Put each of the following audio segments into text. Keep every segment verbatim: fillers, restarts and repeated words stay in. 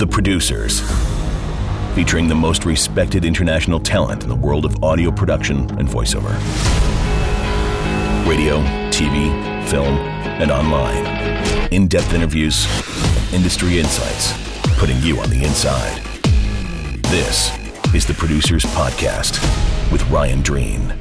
The Producers, featuring the most respected international talent in the world of audio production and voiceover. Radio, T V, film, and online. In-depth interviews, industry insights, putting you on the inside. This is The Producers Podcast with Ryan Dreen.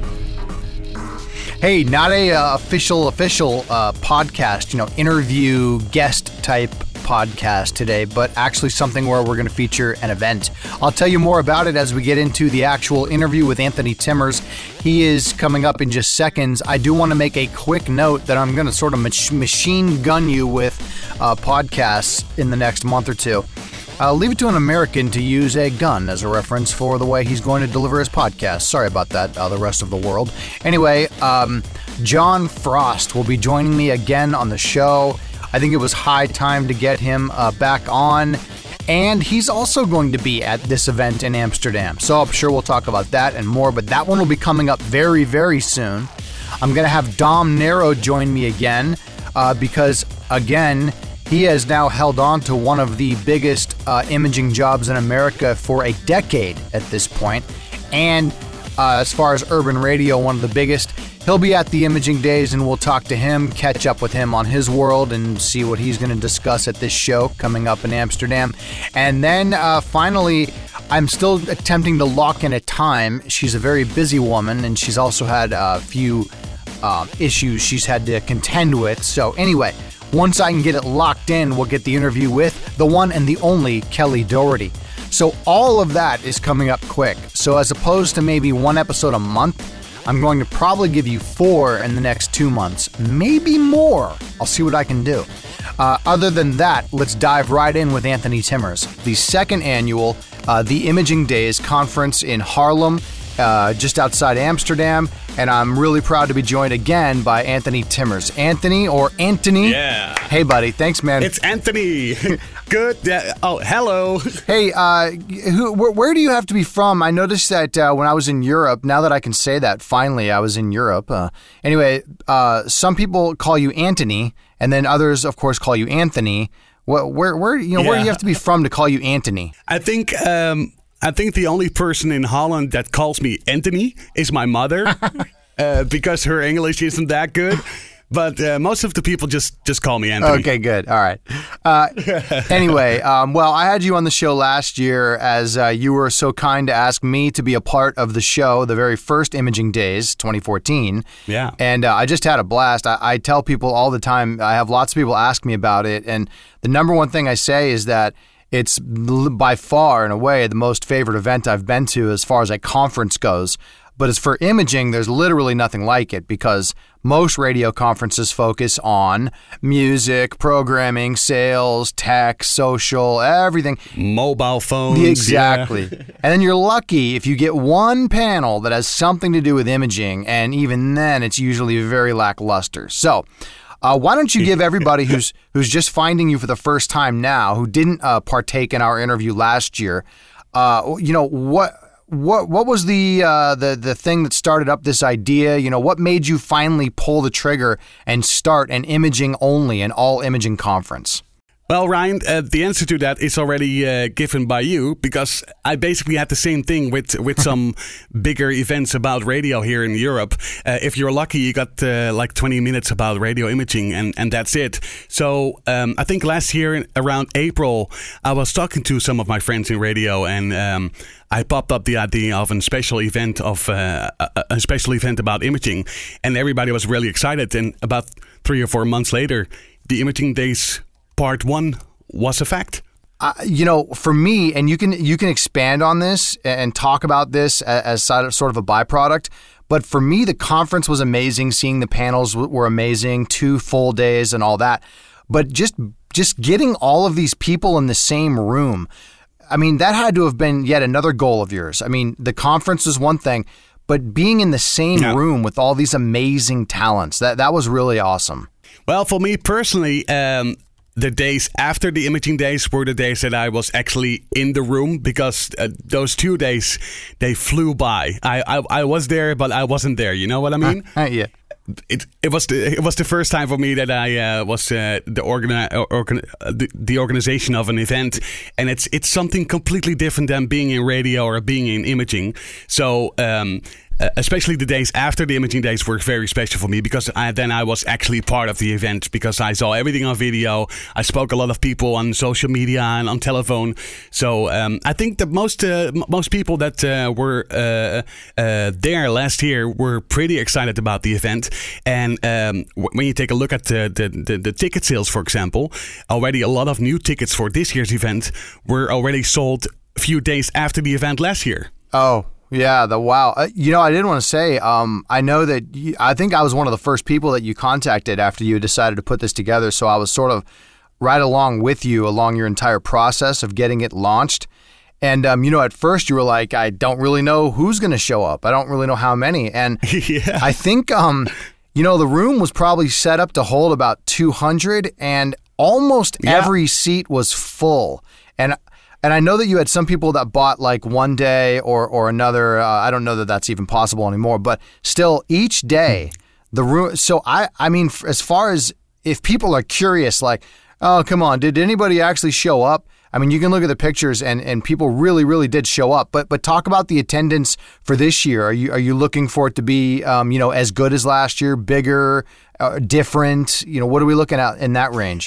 Hey, not a uh, official, official uh, podcast, you know, interview guest type podcast today, but actually something where we're going to feature an event. I'll tell you more about it as we get into the actual interview with Anthony Timmers. He is coming up in just seconds. I do want to make a quick note that I'm going to sort of mach- machine gun you with uh, podcasts in the next month or two. I'll leave it to an American to use a gun as a reference for the way he's going to deliver his podcast. Sorry about that, uh, the rest of the world. Anyway, um, John Frost will be joining me again on the show. I think it was high time to get him uh, back on. And he's also going to be at this event in Amsterdam. So I'm sure we'll talk about that and more, but that one will be coming up very, very soon. I'm going to have Dom Nero join me again uh, because, again, he has now held on to one of the biggest uh, imaging jobs in America for a decade at this point. And uh, as far as urban radio, one of the biggest. He'll be at the Imaging Days, and we'll talk to him, catch up with him on his world, and see what he's going to discuss at this show coming up in Amsterdam. And then uh, finally, I'm still attempting to lock in a time. She's a very busy woman, and she's also had a few uh, issues she's had to contend with. So anyway, once I can get it locked in, we'll get the interview with the one and the only Kelly Doherty. So all of that is coming up quick. So as opposed to maybe one episode a month, I'm going to probably give you four in the next two months, maybe more. I'll see what I can do. Uh, other than that, let's dive right in with Anthony Timmers, the second annual uh, The Imaging Days conference in Haarlem, uh, just outside Amsterdam. And I'm really proud to be joined again by Anthony Timmers. Anthony or Anthony? Yeah. Hey, buddy. Thanks, man. It's Anthony. Good. Uh, oh, hello. Hey, uh, who, where, where do you have to be from? I noticed that uh, when I was in Europe, now that I can say that, finally, I was in Europe. Uh, anyway, uh, some people call you Anthony, and then others, of course, call you Anthony. Where, where, where you know, yeah. where do you have to be from to call you Anthony? I think... Um I think the only person in Holland that calls me Anthony is my mother, uh, because her English isn't that good. But uh, most of the people just, just call me Anthony. Okay, good. All right. Uh, anyway, um, well, I had you on the show last year as uh, you were so kind to ask me to be a part of the show, the very first Imaging Days, twenty fourteen. Yeah. And uh, I just had a blast. I, I tell people all the time, I have lots of people ask me about it. And the number one thing I say is that it's by far, in a way, the most favorite event I've been to as far as a conference goes. But as for imaging, there's literally nothing like it because most radio conferences focus on music, programming, sales, tech, social, everything. Mobile phones. Exactly. Yeah. And then you're lucky if you get one panel that has something to do with imaging, and even then it's usually very lackluster. So... Uh, why don't you give everybody who's who's just finding you for the first time now, who didn't uh, partake in our interview last year, uh, you know, what what what was the uh, the the thing that started up this idea? You know, what made you finally pull the trigger and start an imaging only, an all imaging conference? Well, Ryan, uh, the answer to that is already uh, given by you because I basically had the same thing with with some bigger events about radio here in Europe. Uh, if you're lucky, you got uh, like twenty minutes about radio imaging and, and that's it. So um, I think last year in, around April, I was talking to some of my friends in radio and um, I popped up the idea of a special event of uh, a, a special event about imaging, and everybody was really excited. And about three or four months later, the Imaging Days Part one was a fact. Uh, you know, for me, and you can you can expand on this and talk about this as, as sort of a byproduct. But for me, the conference was amazing. Seeing the panels were amazing, two full days and all that. But just just getting all of these people in the same room, I mean, that had to have been yet another goal of yours. I mean, the conference is one thing, but being in the same yeah. room with all these amazing talents, that that was really awesome. Well, for me personally, um, the days after the Imaging Days were the days that I was actually in the room because uh, those two days, they flew by. I, I I was there, but I wasn't there. You know what I mean? Uh, yeah. it it was the it was the first time for me that I uh, was uh, the organi- organ- uh, the, the organization of an event, and it's it's something completely different than being in radio or being in imaging. So. Um, Uh, especially the days after the imaging days were very special for me because I, then I was actually part of the event because I saw everything on video. I spoke a lot of people on social media and on telephone. So um, I think that most uh, m- most people that uh, were uh, uh, there last year were pretty excited about the event. And um, w- when you take a look at the, the, the, the ticket sales, for example, already a lot of new tickets for this year's event were already sold a few days after the event last year. Oh. Yeah, the wow. Uh, you know, I did want to say, um, I know that you, I think I was one of the first people that you contacted after you decided to put this together. So I was sort of right along with you along your entire process of getting it launched. And, um, you know, at first you were like, I don't really know who's going to show up. I don't really know how many. And yeah. I think, um, you know, the room was probably set up to hold about two hundred and almost yeah. every seat was full. And And I know that you had some people that bought like one day or or another. Uh, I don't know that that's even possible anymore. But still, each day, the room. So I, I mean, as far as if people are curious, like, oh, come on, did anybody actually show up? I mean, you can look at the pictures, and, and people really, really did show up. But but talk about the attendance for this year. Are you are you looking for it to be, um, you know, as good as last year, bigger, uh, different? You know, what are we looking at in that range?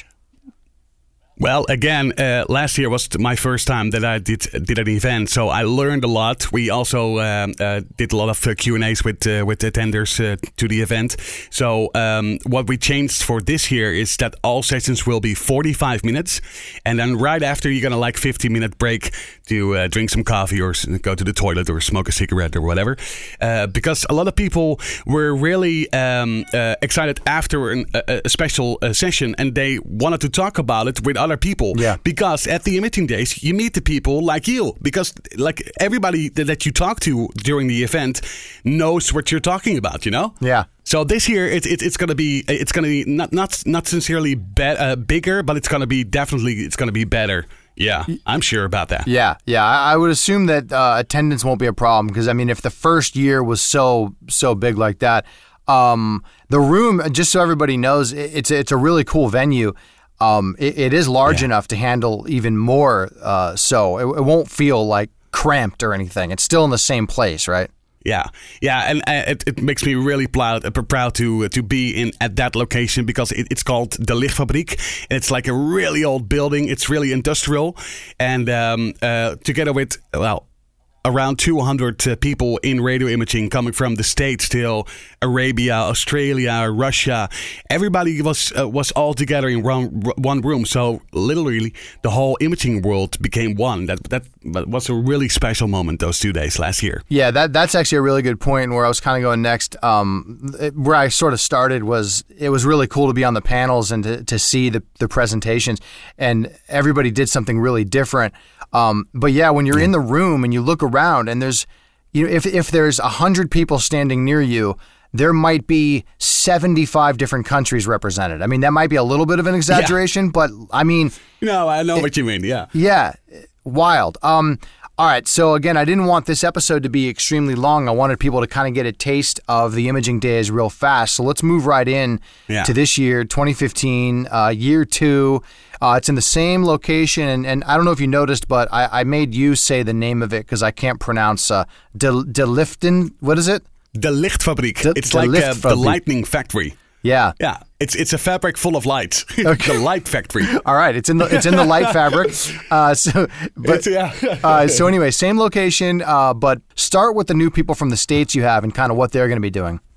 Well, again, uh, last year was my first time that I did did an event, so I learned a lot. We also um, uh, did a lot of uh, Q and A's with uh, with attenders uh, to the event. So um, what we changed for this year is that all sessions will be forty-five minutes, and then right after you're gonna like fifteen minute break to uh, drink some coffee or go to the toilet or smoke a cigarette or whatever. Uh, because a lot of people were really um, uh, excited after an, a, a special uh, session, and they wanted to talk about it with other people. Yeah. Because at the imaging days, you meet the people like you. Because like everybody that you talk to during the event knows what you're talking about, you know? Yeah. So this year it's it, it's gonna be it's gonna be not not not sincerely be, uh, bigger, but it's gonna be definitely it's gonna be better. Yeah, I'm sure about that. Yeah, yeah. I, I would assume that uh, attendance won't be a problem because I mean, if the first year was so so big like that, um, the room, just so everybody knows, it, it's it's a really cool venue. Um, it, it is large yeah. enough to handle even more. Uh, so it, it won't feel like cramped or anything. It's still in the same place, right? Yeah, yeah, and uh, it, it makes me really proud uh, proud to uh, to be in at that location because it, it's called De Lichtfabriek. And it's like a really old building. It's really industrial, and um, uh, together with well. around two hundred uh, people in radio imaging coming from the States till Arabia, Australia, Russia. Everybody was uh, was all together in one, one room. So literally the whole imaging world became one. That that was a really special moment those two days last year. Yeah, that that's actually a really good point where I was kind of going next. Um, it, where I sort of started was it was really cool to be on the panels and to, to see the, the presentations. And everybody did something really different. Um, but yeah, when you're in the room and you look around and there's, you know, if if there's a hundred people standing near you, there might be seventy-five different countries represented. I mean, that might be a little bit of an exaggeration, yeah. but I mean, no, I know it, what you mean. Yeah, yeah, wild. Um, all right. So again, I didn't want this episode to be extremely long. I wanted people to kind of get a taste of the imaging days real fast. So let's move right in yeah. to this year, twenty fifteen, uh, year two. Uh, it's in the same location, and, and I don't know if you noticed, but I, I made you say the name of it because I can't pronounce uh, De, De Liften. What is it? De Lichtfabriek. De, it's de like uh, the Lichtfabriek. lightning factory. Yeah, yeah. It's it's a fabric full of light. Okay. The light factory. All right, it's in the it's in the light fabric. Uh, so, but yeah. uh, so anyway, same location, uh, but start with the new people from the States you have and kind of what they're going to be doing.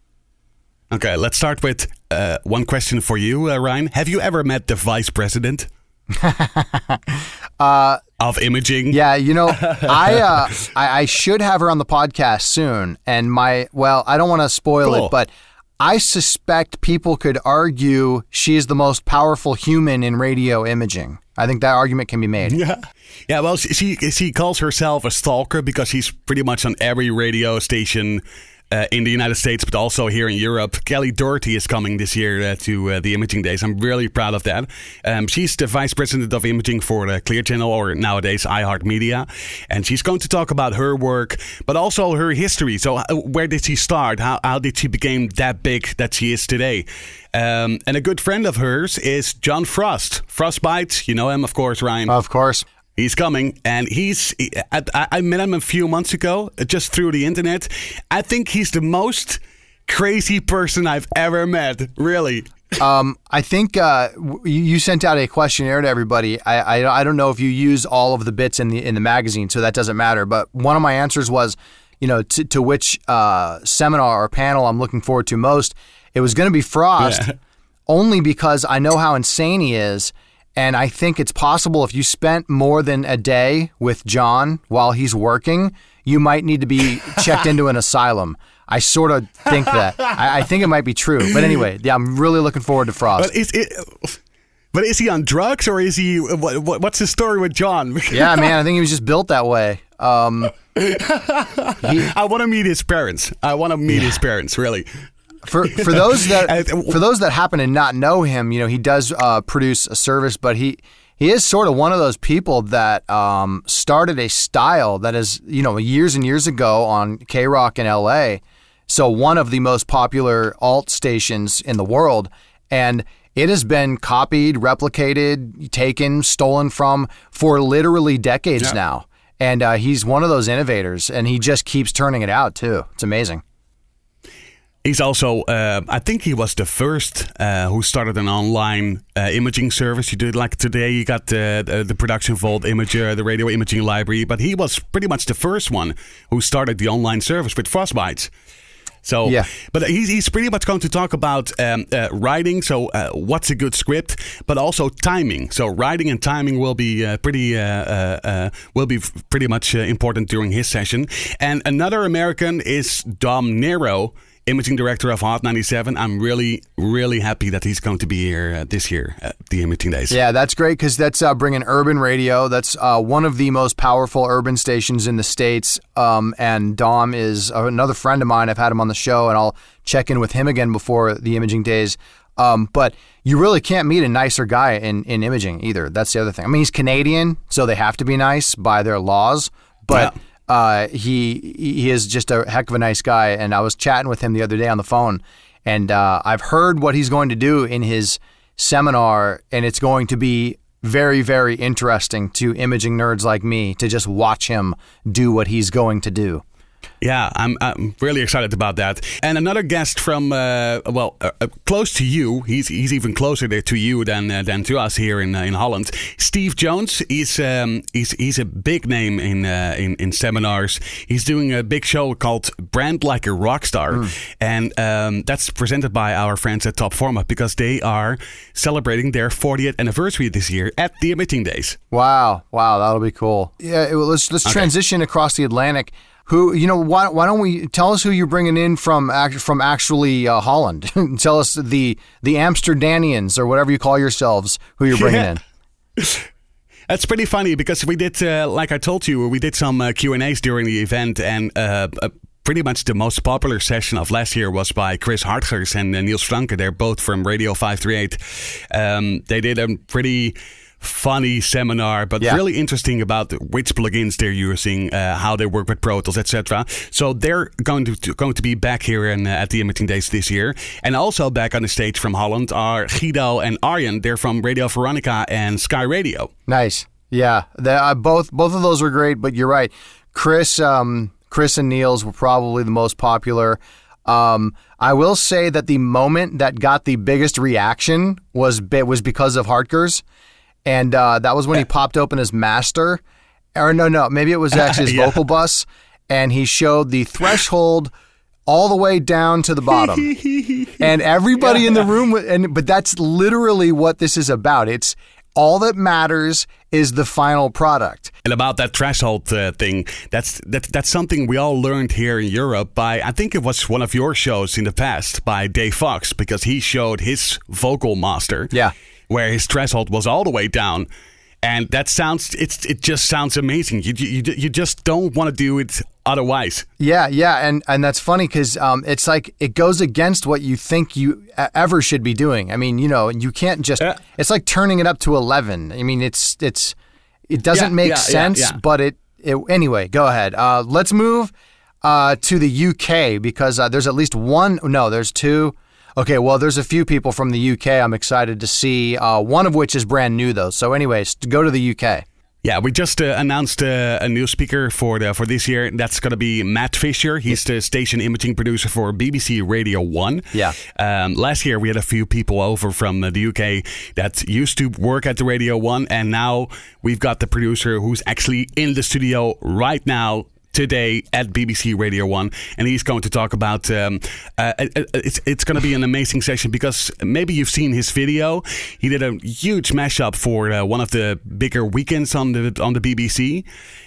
Okay, let's start with uh, one question for you, uh, Ryan. Have you ever met the vice president uh, of imaging? Yeah, you know, I, uh, I I should have her on the podcast soon. And my, well, I don't want to spoil cool. it, but I suspect people could argue she is the most powerful human in radio imaging. I think that argument can be made. Yeah, yeah. Well, she she, she calls herself a stalker because she's pretty much on every radio station uh, in the United States, but also here in Europe. Kelly Doherty is coming this year uh, to uh, the Imaging Days. I'm really proud of that. Um, she's the Vice President of Imaging for uh, Clear Channel, or nowadays iHeartMedia. And she's going to talk about her work, but also her history. So uh, where did she start? How, how did she become that big that she is today? Um, and a good friend of hers is John Frost. Frostbite, you know him, of course, Ryan. Of course. He's coming, and he's. I, I met him a few months ago, just through the internet. I think he's the most crazy person I've ever met, really. Um, I think uh, you sent out a questionnaire to everybody. I, I I don't know if you use all of the bits in the in the magazine, so that doesn't matter. But one of my answers was, you know, to, to which uh, seminar or panel I'm looking forward to most. It was going to be Frost, yeah. Only because I know how insane he is. And I think it's possible if you spent more than a day with John while he's working, you might need to be checked into an asylum. I sort of think that. I, I think it might be true. But anyway, yeah, I'm really looking forward to Frost. But is, it, but is he on drugs, or is he? What, what's the story with John? Yeah, man, I think he was just built that way. Um, he, I want to meet his parents. I want to meet yeah. his parents, really. For for those that for those that happen to not know him, you know, he does uh, produce a service, but he he is sort of one of those people that um, started a style that is, you know, years and years ago on K-Rock in L A. So one of the most popular alt stations in the world, and it has been copied, replicated, taken, stolen from for literally decades yeah. now. And uh, he's one of those innovators, and he just keeps turning it out too. It's amazing. He's also, uh, I think he was the first uh, who started an online uh, imaging service. You did like today, you got uh, the, the Production Vault Imager, the Radio Imaging Library, but he was pretty much the first one who started the online service with Frostbite. So, yeah. But he's, he's pretty much going to talk about um, uh, writing, so uh, what's a good script, but also timing. So writing and timing will be uh, pretty uh, uh, uh, will be pretty much uh, important during his session. And another American is Dom Nero, Imaging Director of Hot ninety-seven. I'm really, really happy that he's going to be here uh, this year at the Imaging Days. Yeah, that's great because that's uh, bringing urban radio. That's uh, one of the most powerful urban stations in the States. Um, and Dom is another friend of mine. I've had him on the show, and I'll check in with him again before the Imaging Days. Um, but you really can't meet a nicer guy in, in imaging either. That's the other thing. I mean, he's Canadian, so they have to be nice by their laws. But... Yeah. Uh, he he is just a heck of a nice guy, and I was chatting with him the other day on the phone, and uh, I've heard what he's going to do in his seminar, and it's going to be very, very interesting to imaging nerds like me to just watch him do what he's going to do. Yeah, I'm I'm really excited about that. And another guest from uh, well, uh, uh, close to you. He's he's even closer to you than uh, than to us here in uh, in Holland. Steve Jones. He's um he's he's a big name in uh, in in seminars. He's doing a big show called Brand Like a Rockstar, mm. and um, that's presented by our friends at Top Format because they are celebrating their fortieth anniversary this year at the Imaging Days. Wow, wow, that'll be cool. Yeah, it, let's let's okay. transition across the Atlantic. Who, you know, why, why don't we tell us who you're bringing in from from actually uh, Holland? Tell us the the Amsterdamians or whatever you call yourselves, who you're bringing yeah. in. That's pretty funny because we did, uh, like I told you, we did some uh, Q and A's during the event, and uh, uh, pretty much the most popular session of last year was by Chris Hartgers and uh, Niels Franke. They're both from Radio five thirty-eight. Um, they did a pretty funny seminar, but yeah. really interesting about which plugins they're using, uh, how they work with Pro Tools, et cetera. So they're going to, to going to be back here in, uh, at the Imaging Days this year, and also back on the stage from Holland are Guido and Arjen. They're from Radio Veronica and Sky Radio. Nice, yeah. They, uh, both both of those were great, but you're right. Chris, um, Chris and Niels were probably the most popular. Um, I will say that the moment that got the biggest reaction was was because of Hartgers. And uh, that was when he popped open his master. Or no, no, maybe it was actually his yeah. vocal bus. And he showed the threshold all the way down to the bottom. And everybody yeah. in the room, and but that's literally what this is about. It's all that matters is the final product. And about that threshold uh, thing, that's that, that's something we all learned here in Europe by, I think it was one of your shows in the past, by Dave Fox, because he showed his vocal master. Yeah. Where his threshold was all the way down, and that sounds it's it just sounds amazing. You you you just don't want to do it otherwise. Yeah, yeah, and and that's funny because um, it's like it goes against what you think you ever should be doing. I mean, you know, you can't just. Uh, it's like turning it up to eleven. I mean, it's it's it doesn't yeah, make yeah, sense, yeah, yeah. but it, it anyway. Go ahead. Uh, let's move uh, to the U K because uh, there's at least one. No, there's two. Okay, well, there's a few people from the U K I'm excited to see. Uh, one of which is brand new though. So, anyways, go to the U K. Yeah, we just uh, announced uh, a new speaker for the, for this year. That's going to be Matt Fisher. He's the station imaging producer for B B C Radio one. Yeah. Um, last year, we had a few people over from uh, the U K that used to work at the Radio one. And now we've got the producer who's actually in the studio right now today at B B C Radio one, and he's going to talk about um, uh, it's it's going to be an amazing session because maybe you've seen his video. He did a huge mashup for uh, one of the bigger weekends on the on the B B C.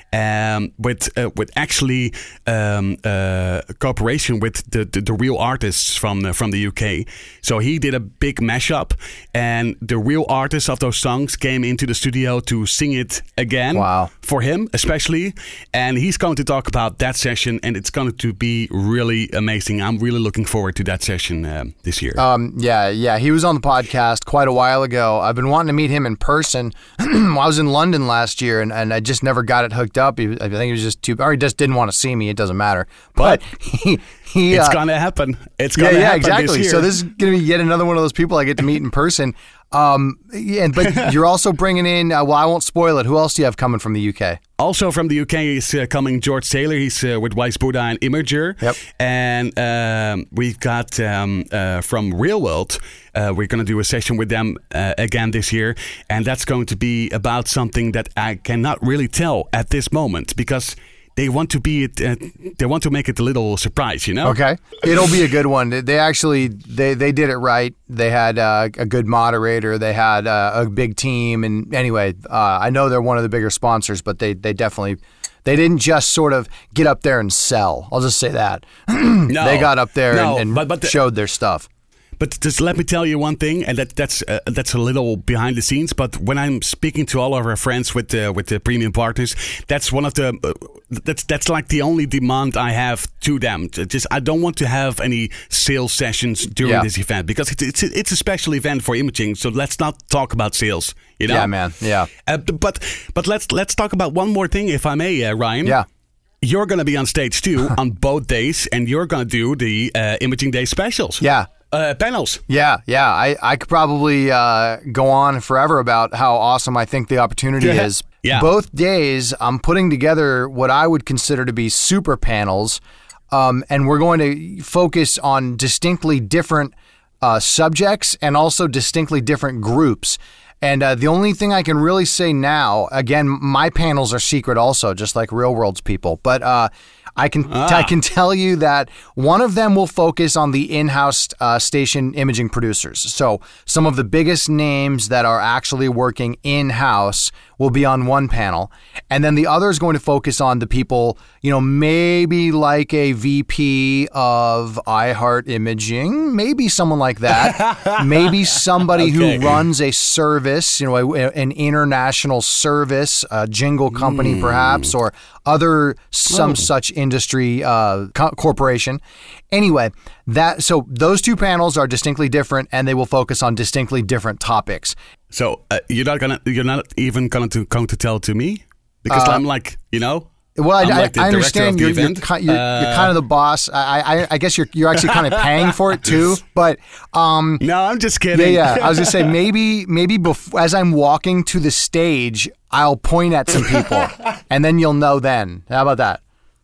Um, with uh, with actually um, uh, cooperation with the, the, the real artists from the, from the U K. So he did a big mashup, and the real artists of those songs came into the studio to sing it again. Wow. For him especially, and he's going to talk about that session, and it's going to be really amazing. I'm really looking forward to that session uh, this year. Um, yeah, yeah, he was on the podcast quite a while ago. I've been wanting to meet him in person. I was in London last year, and, and I just never got it hooked up. He, I think he was just too, or he just didn't want to see me. It doesn't matter. But he, he it's uh, gonna happen. It's gonna yeah, yeah, happen exactly. this year. So this is gonna be yet another one of those people I get to meet in person. Um, yeah, but you're also bringing in. Uh, well, I won't spoil it. Who else do you have coming from the U K? Also from the U K is uh, coming George Taylor. He's uh, with Wise Buddha and Imager. Yep. And um, we've got um, uh, from Real World. Uh, we're going to do a session with them uh, again this year, and that's going to be about something that I cannot really tell at this moment because they want to be it. Uh, they want to make it a little surprise, you know. Okay, it'll be a good one. They actually they they did it right. They had uh, a good moderator. They had uh, a big team, and anyway, uh, I know they're one of the bigger sponsors, but they they definitely. They didn't just sort of get up there and sell. I'll just say that. No, they got up there no, and, and but, but the, showed their stuff. But just let me tell you one thing, and that that's uh, that's a little behind the scenes. But when I'm speaking to all of our friends with the with the premium partners, that's one of the uh, that's that's like the only demand I have to them. Just I don't want to have any sales sessions during yeah. this event because it's it's a, it's a special event for imaging. So let's not talk about sales. You know? Yeah, man. Yeah. Uh, but but let's let's talk about one more thing, if I may, uh, Ryan. Yeah. You're going to be on stage too on both days, and you're going to do the uh, Imaging Day specials. Yeah. Uh, panels. Yeah, yeah. I, I could probably uh, go on forever about how awesome I think the opportunity is. Yeah. Both days, I'm putting together what I would consider to be super panels, um, and we're going to focus on distinctly different uh, subjects and also distinctly different groups. And uh, the only thing I can really say now, again, my panels are secret also, just like Real World's people, but uh, I can ah. I can tell you that one of them will focus on the in-house uh, station imaging producers. So some of the biggest names that are actually working in-house will be on one panel. And then the other is going to focus on the people, you know, maybe like a V P of iHeart Imaging, maybe someone like that, maybe somebody okay. who runs a service, you know, a, an international service, a jingle company mm. perhaps, or other some oh. such industry uh, co- corporation. Anyway, that so those two panels are distinctly different, and they will focus on distinctly different topics. So uh, you're not gonna, you're not even going to come to tell to me because uh, I'm like, you know. Well, I, like I understand you're you're, you're, uh, you're kind of the boss. I, I I guess you're you're actually kind of paying for it too. But um, no, I'm just kidding. Yeah, yeah. I was gonna say maybe maybe before, as I'm walking to the stage, I'll point at some people, and then you'll know. Then how about that?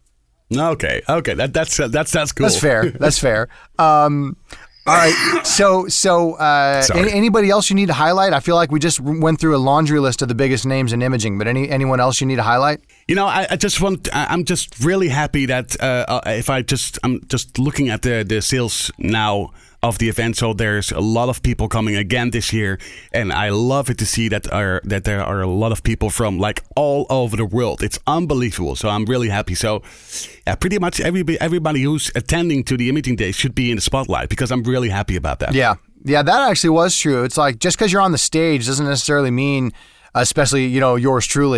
Okay, okay, that that's uh, that's that's cool. That's fair. That's fair. Um, all right. So so uh, any, anybody else you need to highlight? I feel like we just went through a laundry list of the biggest names in imaging, but any anyone else you need to highlight? You know, I, I just want. I'm just really happy that uh, if I just I'm just looking at the the sales now of the event. So there's a lot of people coming again this year, and I love it to see that are that there are a lot of people from like all over the world. It's unbelievable. So I'm really happy. So yeah, pretty much everybody everybody who's attending to the Imaging Day should be in the spotlight because I'm really happy about that. Yeah, yeah, that actually was true. It's like just because you're on the stage doesn't necessarily mean, especially you know yours truly,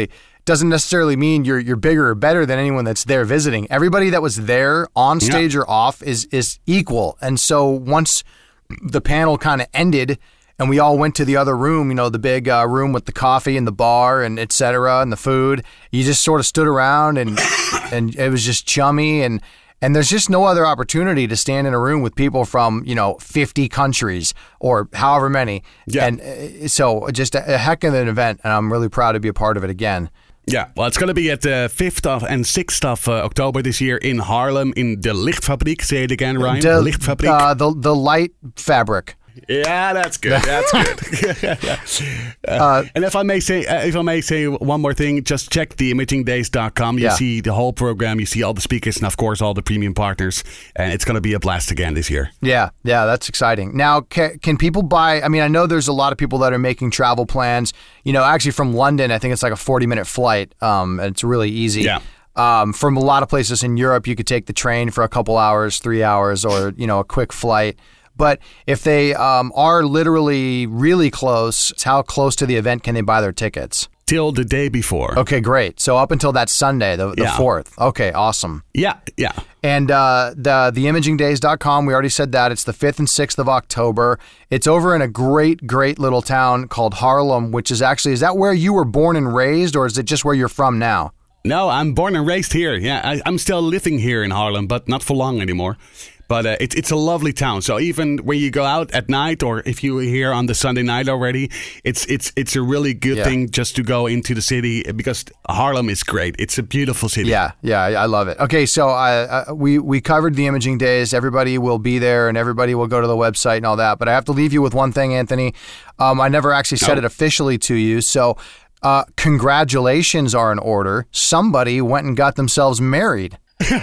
doesn't necessarily mean you're you're bigger or better than anyone that's there visiting. Everybody that was there on stage yeah. or off is is equal. And so once the panel kind of ended and we all went to the other room, you know, the big uh, room with the coffee and the bar and et cetera and the food, you just sort of stood around and and it was just chummy. And And there's just no other opportunity to stand in a room with people from, you know, fifty countries or however many. Yeah. And so just a, a heck of an event, and I'm really proud to be a part of it again. Yeah, well, it's going to be at the fifth of and sixth of uh, October this year in Haarlem in the Lichtfabriek. Say it again, Ryan. The Lichtfabriek. Uh, the, the light fabric. Yeah, that's good. That's good. uh, uh, and if I may say, uh, if I may say one more thing, just check the imaging days dot com. You yeah. see the whole program, you see all the speakers, and of course all the premium partners. And it's going to be a blast again this year. Yeah, yeah, that's exciting. Now, can, can people buy? I mean, I know there's a lot of people that are making travel plans. You know, actually from London, I think it's like a forty minute flight. Um, and it's really easy. Yeah. Um, from a lot of places in Europe, you could take the train for a couple hours, three hours, or you know, a quick flight. But if they um, are literally really close, how close to the event can they buy their tickets? Till the day before. Okay, great. So up until that Sunday, the, the yeah. fourth. Okay, awesome. Yeah, yeah. And uh, the the imaging days dot com, we already said that. It's the fifth and sixth of October. It's over in a great, great little town called Haarlem, which is actually, is that where you were born and raised, or is it just where you're from now? No, I'm born and raised here. Yeah, I, I'm still living here in Haarlem, but not for long anymore. But uh, it, it's a lovely town. So even when you go out at night, or if you're here on the Sunday night already, it's it's it's a really good yeah. thing just to go into the city, because Haarlem is great. It's a beautiful city. Yeah, yeah, I love it. Okay, so uh, uh, we we covered the imaging days. Everybody will be there, and everybody will go to the website and all that. But I have to leave you with one thing, Anthony. Um, I never actually said no. it officially to you, so. Uh, congratulations are in order. Somebody went and got themselves married.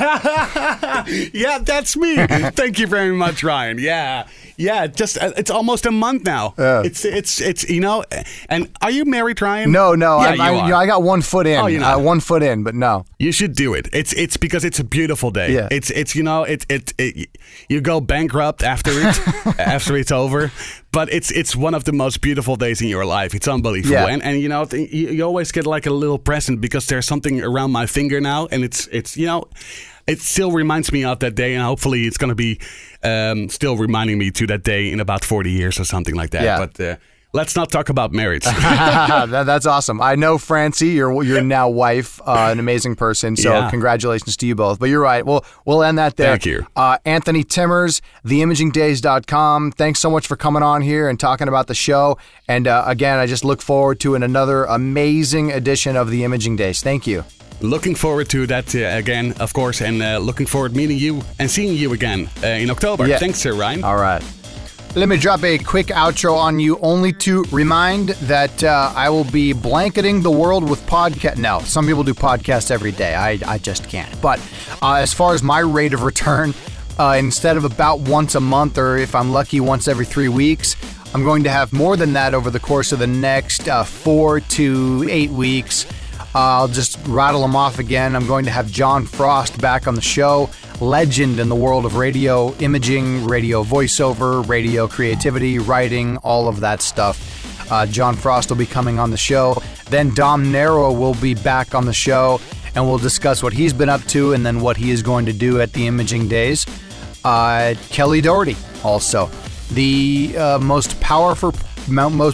Yeah, that's me. Thank you very much, Ryan. Yeah, yeah. Just uh, it's almost a month now. Yeah. It's it's it's you know. And are you married, Ryan? No, no. Yeah, I, you I, are. You know, I got one foot in. Oh, you know. uh, one foot in, but no. You should do it. It's it's because it's a beautiful day. Yeah. It's it's you know it it, it you go bankrupt after it after it's over. But it's it's one of the most beautiful days in your life. It's unbelievable. Yeah. And and you know you, you always get like a little present, because there's something around my finger now, and it's it's you know it still reminds me of that day, and hopefully it's going to be um, still reminding me to that day in about forty years or something like that. Yeah. But uh, let's not talk about marriage. that, that's awesome. I know Francie, your your now wife, uh, an amazing person. So yeah. congratulations to you both. But you're right. We'll we'll end that there. Thank you, uh, Anthony Timmers, the imaging days dot com. Thanks so much for coming on here and talking about the show. And uh, again, I just look forward to an, another amazing edition of the Imaging Days. Thank you. Looking forward to that uh, again, of course, and uh, looking forward to meeting you and seeing you again uh, in October. Yeah. Thanks, Sir Ryan. All right. Let me drop a quick outro on you, only to remind that uh, I will be blanketing the world with podcast. No, some people do podcasts every day. I, I just can't. But uh, as far as my rate of return, uh, instead of about once a month, or if I'm lucky, once every three weeks, I'm going to have more than that over the course of the next uh, four to eight weeks. Uh, I'll just rattle them off again. I'm going to have John Frost back on the show. Legend in the world of radio imaging, radio voiceover, radio creativity, writing, all of that stuff. Uh, John Frost will be coming on the show. Then Dom Nero will be back on the show, and we'll discuss what he's been up to and then what he is going to do at the Imaging Days. Uh, Kelly Doherty also. The uh, most powerful... most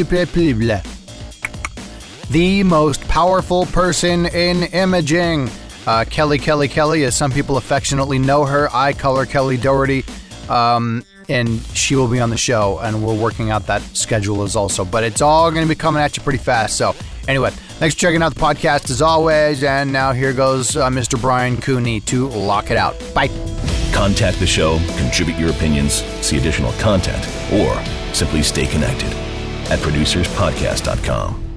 the most powerful person in imaging. Uh, Kelly, Kelly, Kelly, as some people affectionately know her. I call her Kelly Doherty. Um, and she will be on the show, and we're working out that schedule as also. But it's all going to be coming at you pretty fast. So anyway, thanks for checking out the podcast as always. And now here goes uh, Mister Brian Cooney to lock it out. Bye. Contact the show, contribute your opinions, see additional content, or simply stay connected at producers podcast dot com.